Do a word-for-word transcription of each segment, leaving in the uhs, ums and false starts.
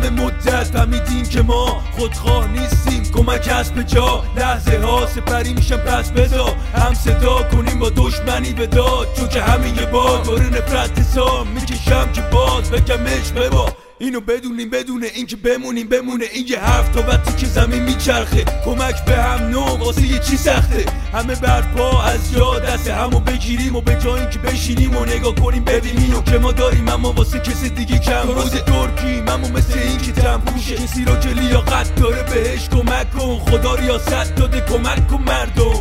همه مدت فهمیدیم که ما خودخواه نیستیم، کمک هست به جا، لحظه ها سپری میشن پس بدا، هم صدا کنیم با دشمنی به داد، چون که همین یه باد داره نفرت حسام میکشم که باز بگمش ببا. اینو بدونیم بدون اینکه بمونیم بمونه این یه حرف تا وقتی که زمین میچرخه، کمک به هم نو واسه یه چی سخته، همه برپا از جا دست همو بگیریم و به جای اینکه بشینیم و نگاه کنیم ببینیم اینو که ما داریم اما واسه کسی دیگه کم روز ترکیم، اما مثل این که تنبوشه کسی رو که لیاقت داره بهش کمک کن، خدا ریاست داده کمک کن مردم.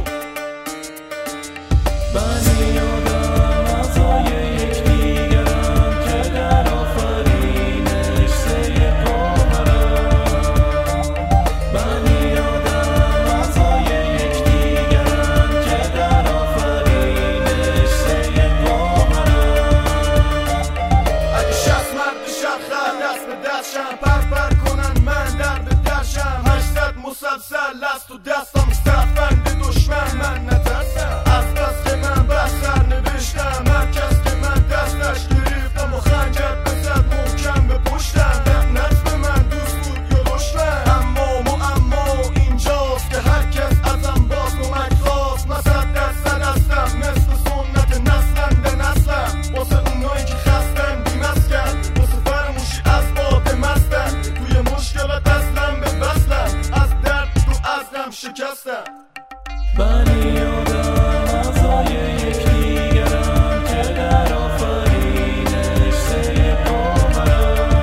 بنی آدم اعضای یکدیگرن که در آفرینش سیر قمرن، بنی آدم اعضای یکدیگرن که در آفرینش سیر قمرن. اگه شست مرد شب خر دست به دست شم پر پر کنن من در به درشم، هشتصد مسلسل است و دستم استفند دشمن من نترسم، از دست که من بستر نوشتم هر کس که من دستش گرفتم و خنجر بزد محکم به پشتم، لعنت به من دوست بود یا دشمن، اما معما اینجاست که هر کس ازم باز کمک خواست، من صد درصد هستم مثل سنت نسلم به نسلم، واسه اونایی که خستن بیمسکن، واسه فرموشی از باب مستن، توی مشکلات اصلم به بسلم، از درد تو عزم شکستم. بنی آدم اعضای یکدیگرن که در آفرینش سیر قمرن،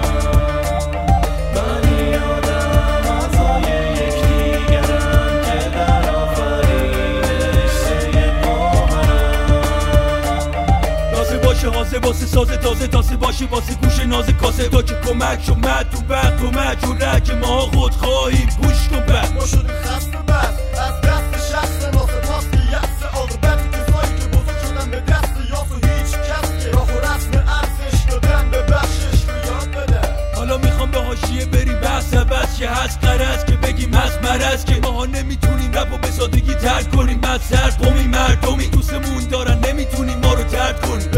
بنی آدم اعضای یکدیگرن که در آفرینش سیر قمرن. تازه باشه حاسه واسه سازه تازه تازه باشه واسه گوش ناز کاسه تا که کمک شمد تو وقت کمک و رک ما خود خواهیم گوش کن بد ما شدیم خسته بد از دست شخص ناسه پاس که یأس عاقبت کسایی که بزرگ شدن به دست یاس و هیچ کس که راه و رسم ارزش دادن به بخشش رو یاد بدن. حالا میخوام به حاشیه بریم بحث عوض که هست قرض که بگیم هست مرض که ماها نمیتونیم رپ و به سادگی ترک کنیم، بعد سر قومی مردمی دوستمون دارن نمیتونیم ما رو ترد کنیم.